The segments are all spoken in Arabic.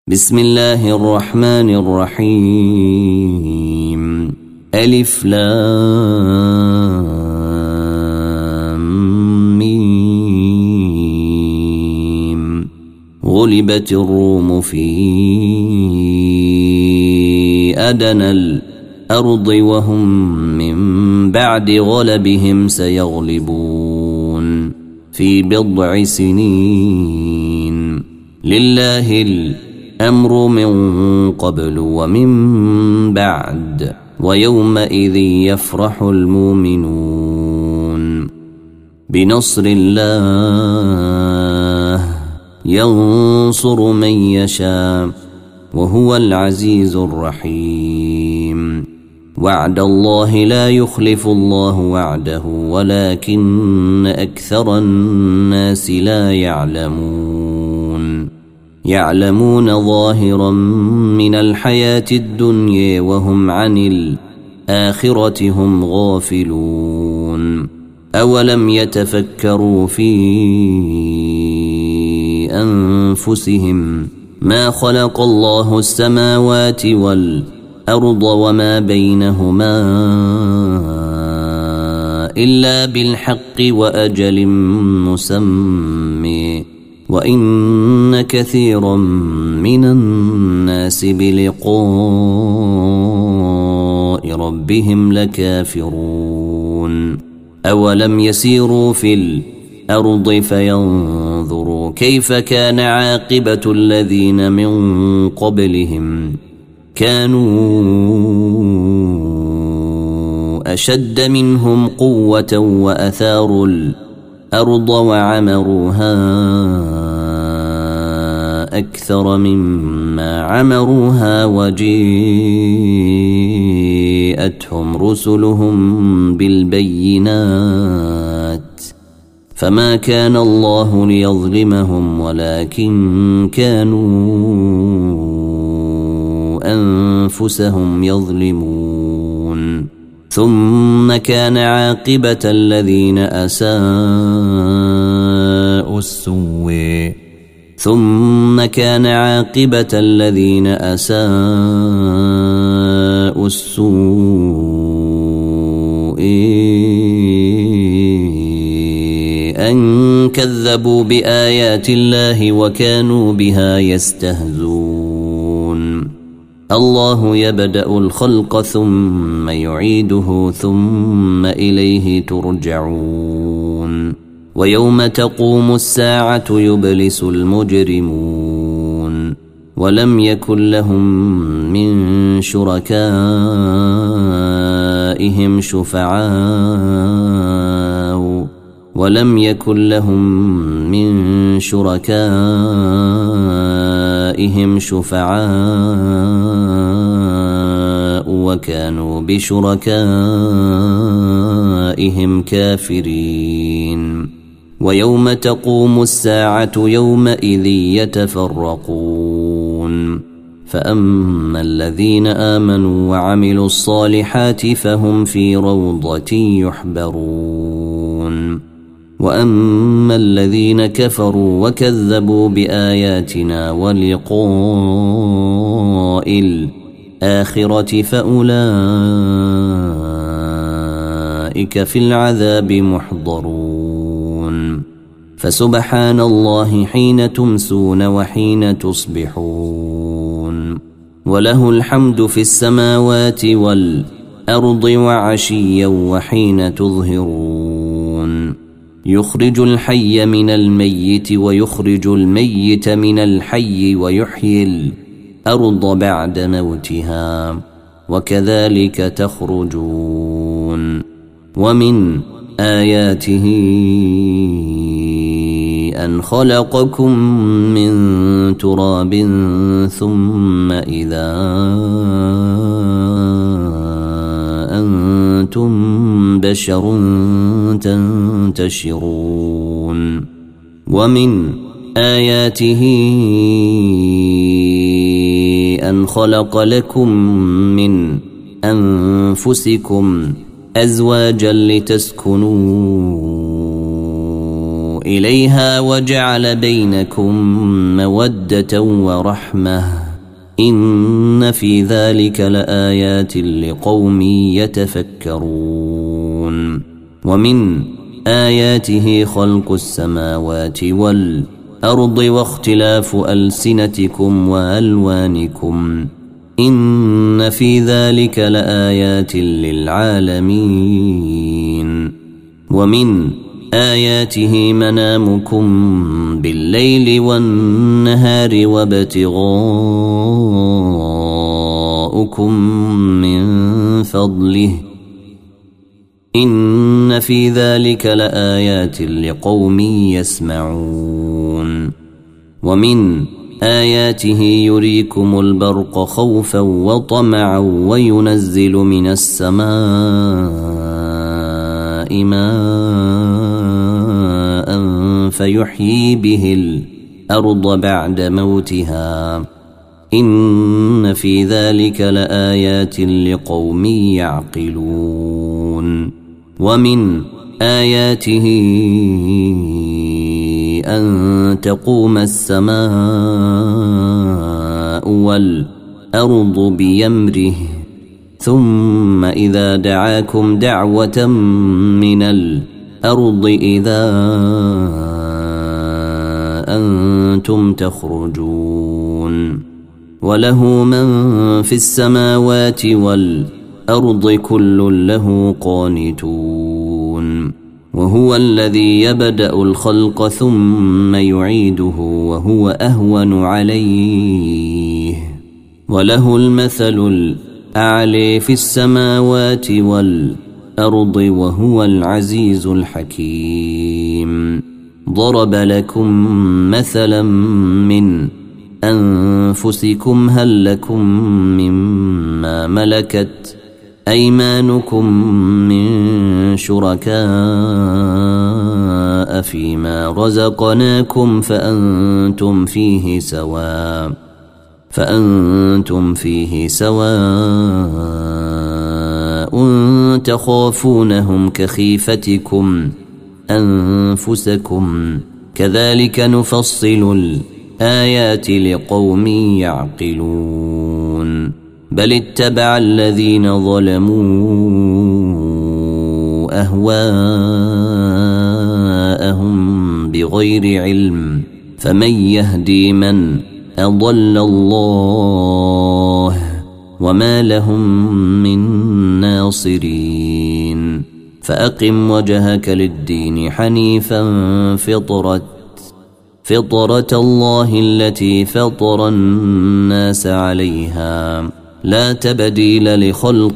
بسم الله الرحمن الرحيم. ألف لام ميم. غلبت الروم في أدنى الأرض وهم من بعد غلبهم سيغلبون في بضع سنين. لله الأمر من قبل ومن بعد ويومئذ يفرح المؤمنون بنصر الله ينصر من يشاء وهو العزيز الرحيم. وعد الله لا يخلف الله وعده ولكن أكثر الناس لا يعلمون ظاهرا من الحياة الدنيا وهم عن الآخرة هم غافلون. أولم يتفكروا في أنفسهم ما خلق الله السماوات والأرض وما بينهما إلا بالحق وأجل مسمى وإن كثيرا من الناس بلقاء ربهم لكافرون. أولم يسيروا في الأرض فينظروا كيف كان عاقبة الذين من قبلهم كانوا أشد منهم قوة وأثاروا الأرض وعمروها أكثر مما عمروها وجيءتهم رسلهم بالبينات فما كان الله ليظلمهم ولكن كانوا أنفسهم يظلمون. ثم كان عاقبة الذين أساءوا السوء أن كذبوا بآيات الله وكانوا بها يستهزئون. الله يبدأ الخلق ثم يعيده ثم إليه ترجعون. ويوم تقوم الساعة يبلس المجرمون ولم يكن لهم من شركائهم شفعاء وكانوا بشركائهم كافرين. ويوم تقوم الساعة يومئذ يتفرقون فأما الذين آمنوا وعملوا الصالحات فهم في روضة يحبرون وأما الذين كفروا وكذبوا بآياتنا ولقاء الآخرة فأولئك في العذاب محضرون. فسبحان الله حين تمسون وحين تصبحون وله الحمد في السماوات والأرض وعشيا وحين تظهرون. يخرج الحي من الميت ويخرج الميت من الحي ويحيي الأرض بعد موتها وكذلك تخرجون. ومن آياته أن خلقكم من تراب ثم إذا أنتم بشر تنتشرون. ومن آياته أن خلق لكم من أنفسكم أزواجا لتسكنوا إليها وجعل بينكم مودة ورحمة إن في ذلك لآيات لقوم يتفكرون ومن آياته خلق السماوات والأرض واختلاف ألسنتكم وألوانكم إن في ذلك لآيات للعالمين ومن آياته منامكم بالليل والنهار وابتغاؤكم من فضله إن في ذلك لآيات لقوم يسمعون ومن آياته يريكم البرق خوفا وطمعا وينزل من السماء ماء فيحيي به الأرض بعد موتها إن في ذلك لآيات لقوم يعقلون ومن آياته أن تقوم السماء والأرض بيمره ثم إذا دعاكم دعوة من الأرض إذا أنتم تخرجون وله من في السماوات والأرض كل له قانتون وهو الذي يبدأ الخلق ثم يعيده وهو أهون عليه وله المثل الأعلى في السماوات والأرض وهو العزيز الحكيم ضرب لكم مثلا من أنفسكم هل لكم مما ملكت أيمانكم من شركاء فيما رزقناكم فأنتم فيه سواء تخافونهم كخيفتكم أنفسكم كذلك نفصل الآيات لقوم يعقلون بل اتبع الذين ظلموا أهواءهم بغير علم فمن يهدي من أضل الله وما لهم من ناصرين فأقم وجهك للدين حنيفا فطرة الله التي فطر الناس عليها لا تبديل لخلق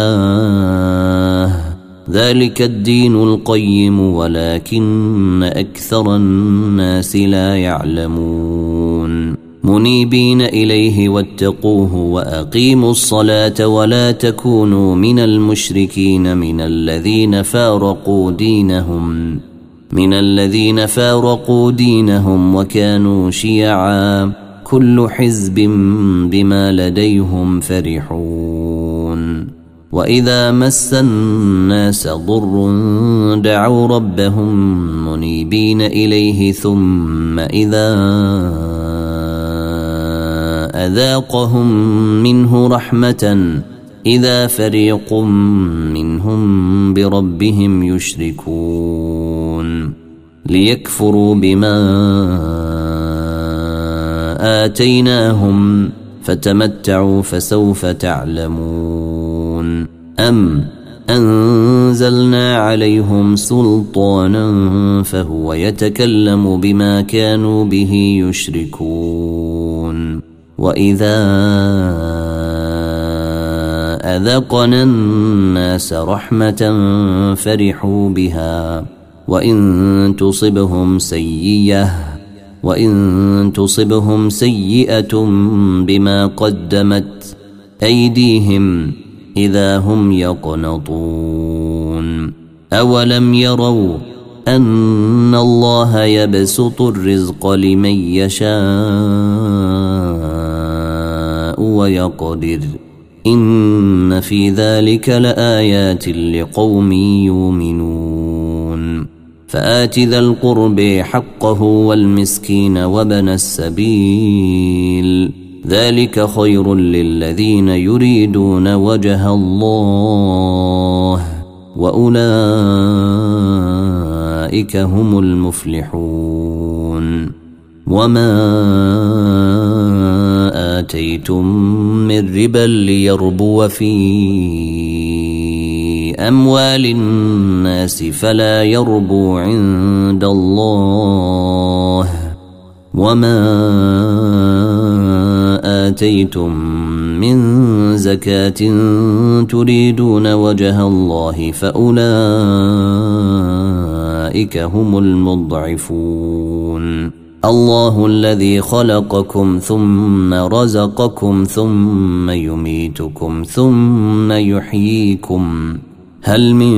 الله ذلك الدين القيم ولكن أكثر الناس لا يعلمون منيبين إليه واتقوه وأقيموا الصلاة ولا تكونوا من المشركين من الذين فارقوا دينهم وكانوا شيعا كل حزب بما لديهم فرحون وإذا مس الناس ضر دعوا ربهم منيبين إليه ثم إذا أذاقهم منه رحمة إذا فريق منهم بربهم يشركون ليكفروا بما آتيناهم فتمتعوا فسوف تعلمون أم أنزلنا عليهم سلطانا فهو يتكلم بما كانوا به يشركون وإذا أذقنا الناس رحمة فرحوا بها وإن تصبهم سيئة بما قدمت أيديهم إذا هم يقنطون أولم يروا أن الله يبسط الرزق لمن يشاء ويقدر إن في ذلك لآيات لقوم يؤمنون فآت ذا القرب حقه والمسكين وابن السبيل ذلك خير للذين يريدون وجه الله وأولئك هم المفلحون وما آتيتم من ربا ليربو في أموال الناس فلا يربو عند الله وما آتيتم من زكاة تريدون وجه الله فأولئك هم المضعفون الله الذي خلقكم ثم رزقكم ثم يميتكم ثم يحييكم هل من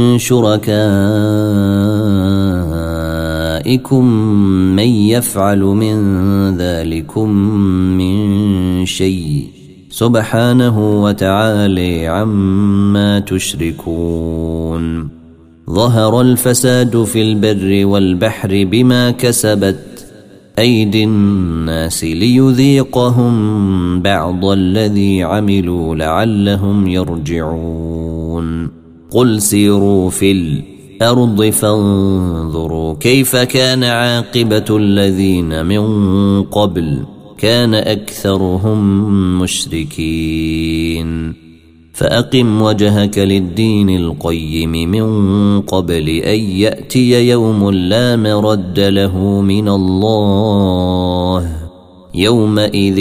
شركائكم من يفعل من ذلكم من شيء سبحانه وتعالى عما تشركون ظهر الفساد في البر والبحر بما كسبت أيدي الناس ليذيقهم بعض الذي عملوا لعلهم يرجعون قل سيروا في الأرض فانظروا كيف كان عاقبة الذين من قبل كان أكثرهم مشركين فأقم وجهك للدين القيم من قبل أن يأتي يوم لا مرد له من الله يومئذ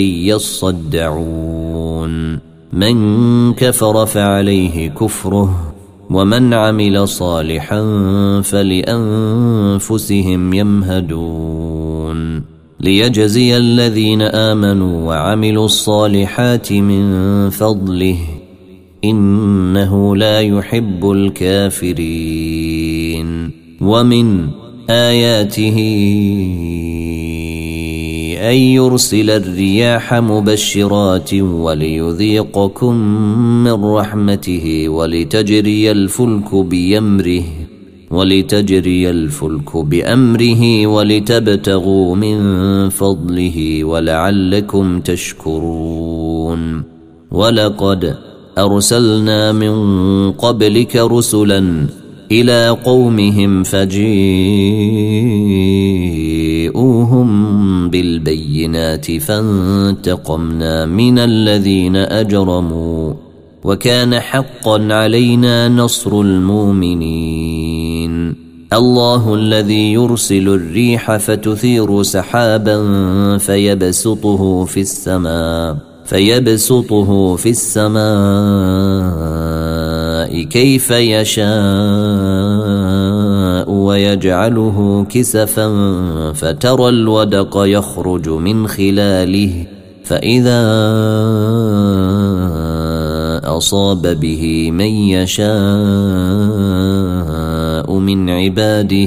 يصدعون من كفر فعليه كفره ومن عمل صالحا فلأنفسهم يمهدون ليجزي الذين آمنوا وعملوا الصالحات من فضله إنه لا يحب الكافرين ومن آياته أن يرسل الرياح مبشرات وليذيقكم من رحمته ولتجري الفلك بأمره ولتبتغوا من فضله ولعلكم تشكرون ولقد أرسلنا من قبلك رسلا إلى قومهم فجيءوهم بالبينات فانتقمنا من الذين أجرموا وكان حقا علينا نصر المؤمنين الله الذي يرسل الريح فتثير سحابا فيبسطه في السماء كيف يشاء ويجعله كسفا فترى الودق يخرج من خلاله فإذا أصاب به من يشاء من عباده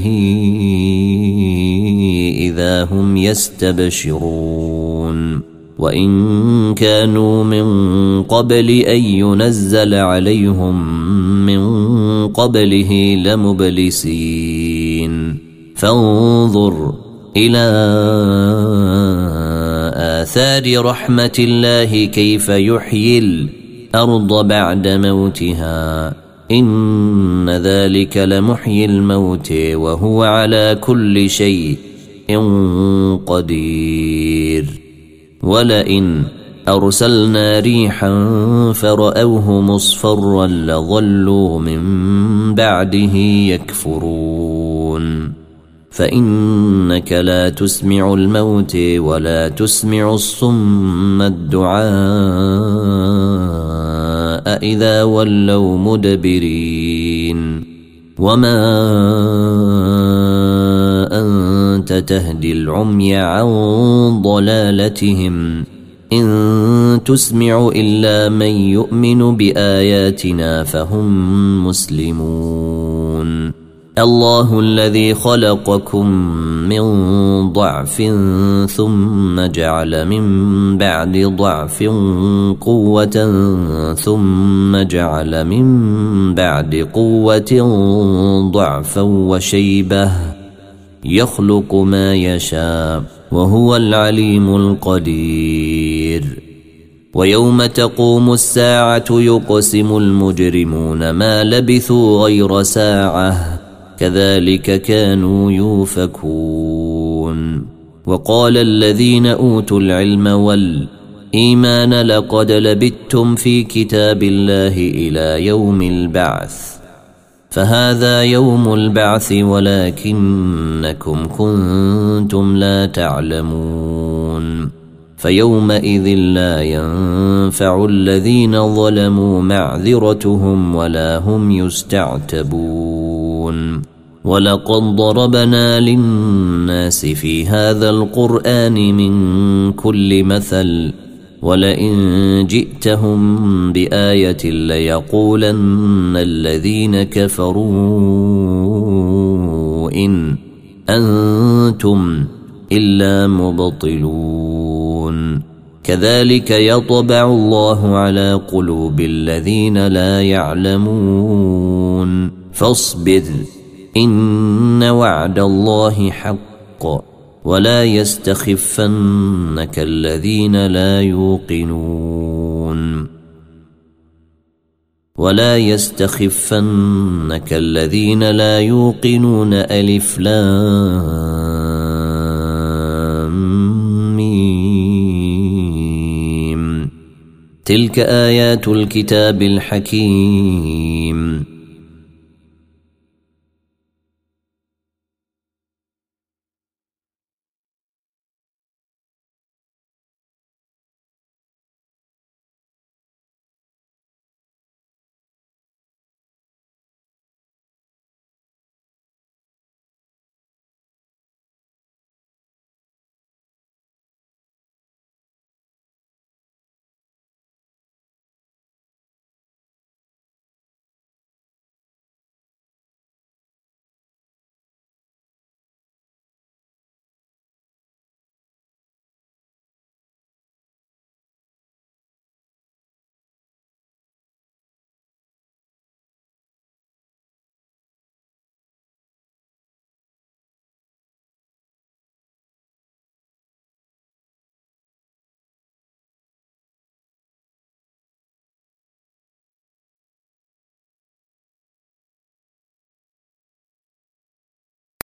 إذا هم يستبشرون وإن كانوا من قبل أن ينزل عليهم من قبله لمبلسين فانظر إلى آثار رحمة الله كيف يحيي الأرض بعد موتها إن ذلك لمحيي الموت وهو على كل شيء قدير ولئن أرسلنا ريحا فرأوه مصفرا لظلوا من بعده يكفرون فإنك لا تسمع الموت ولا تسمع الصم الدعاء إذا ولوا مدبرين وما أنت تهدي العمي عن ضلالتهم إن تسمع إلا من يؤمن بآياتنا فهم مسلمون الله الذي خلقكم من ضعف ثم جعل من بعد ضعف قوة ثم جعل من بعد قوة ضعفا وشيبة يخلق ما يشاء وهو العليم القدير. ويوم تقوم الساعة يقسم المجرمون ما لبثوا غير ساعة كذلك كانوا يؤفكون. وقال الذين أوتوا العلم والإيمان لقد لبثتم في كتاب الله إلى يوم البعث فهذا يوم البعث ولكنكم كنتم لا تعلمون. فيومئذ لا ينفع الذين ظلموا معذرتهم ولا هم يستعتبون. ولقد ضربنا للناس في هذا القرآن من كل مثل ولئن جئتهم بآية ليقولن الذين كفروا إن أنتم إلا مبطلون. كذلك يطبع الله على قلوب الذين لا يعلمون. فاصبر إن وعد الله حق ولا يستخفنك الذين لا يوقنون ألف لام ميم تلك آيات الكتاب الحكيم